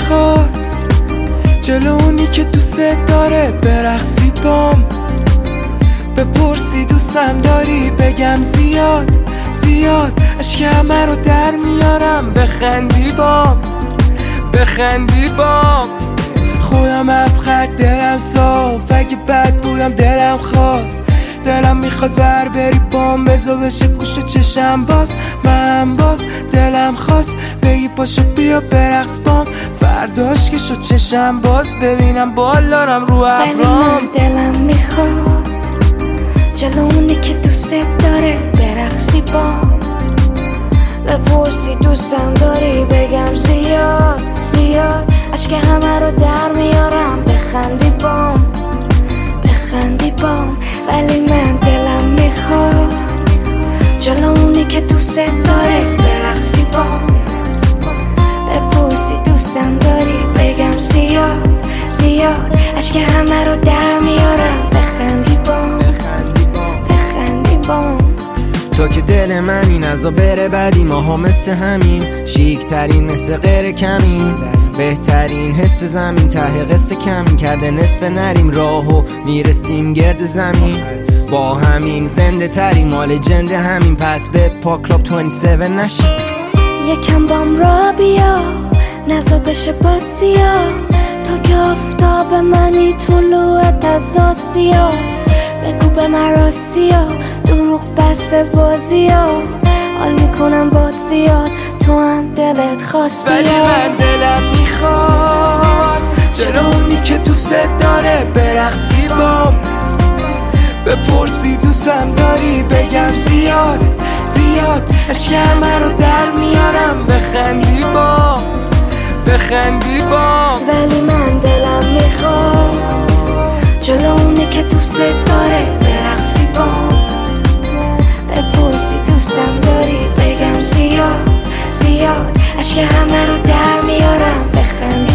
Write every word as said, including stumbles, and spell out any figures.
میخواد جلو اونی که دوست داره برقصی بام، بپرسی دوستم داری بگم زیاد زیاد، اشک همه رو در میارم بخندی بام بخندی بام. خویم افخر دلم صاف، اگه بد بودم دلم خواست، دلم میخواد بر بری بام، بزا بشه گوش چشم باز، من باز دلم خواست بگی پاشو بیا برقص بام، فرداش که شد چشم باز ببینم بالارم رو ابرام. ولی من دلم میخواد جلو اونی که دوست داره برقصی بام، بپرسی دوستم داری بگم زیاد زیاد، اشک همه رو در میارم بخندی بام بخندی بام. ولی من دلم میخواد جلو اونی که دوست داره برقصی بام، بپرسی دوستم داری بگم زیاد زیاد، اشک همه رو در میارم بخندی بام بخندی بام. تو که دل منی نزا بره بدی، ماها مثل همین شیک ترین مثل غیر کمین، بهترین حس زمین ته قصه کمین کرده نصف نریم راهو میرسیم گرد زمین، با همین زنده تریم مال جند همین، پس به پا کلاب بیست و هفت نشیم. یکم بام را بیا نزا بشه باسیا، تو که آفتاب منی طلوعت از آسیاست، بگو به من راستیا دروغ بس بازیا، حال میکنم باد زیاد تو هم دلت خواست بیا. ولی من دلم میخواد جلو اونی که دوست داره برقصی بام، بپرسی دوستم داری بگم زیاد زیاد، اشک همه رو در میارم بخندی بام بخندی بام. ولی من دلم میخواد جلو اونی که دوست داره برقصی بام، بپرسی دوستم داری بگم زیاد زیاد، اشک همه رو در میارم بخندی